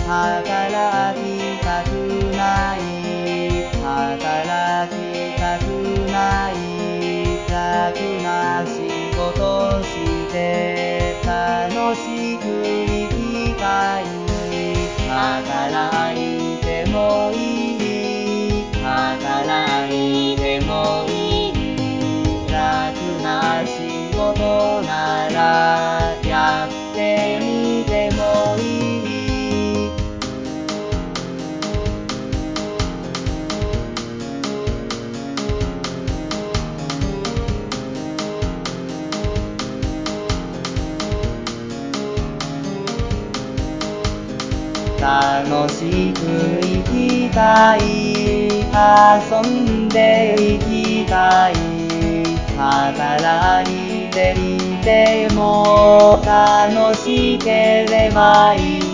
働きたくない、働きたくない、楽な仕事して楽しく生きたい、働いてもいい、働いてもいい、楽な仕事ならやってみてもいい。楽しく生きたい、遊んで生きたい、働いていても楽しければいい。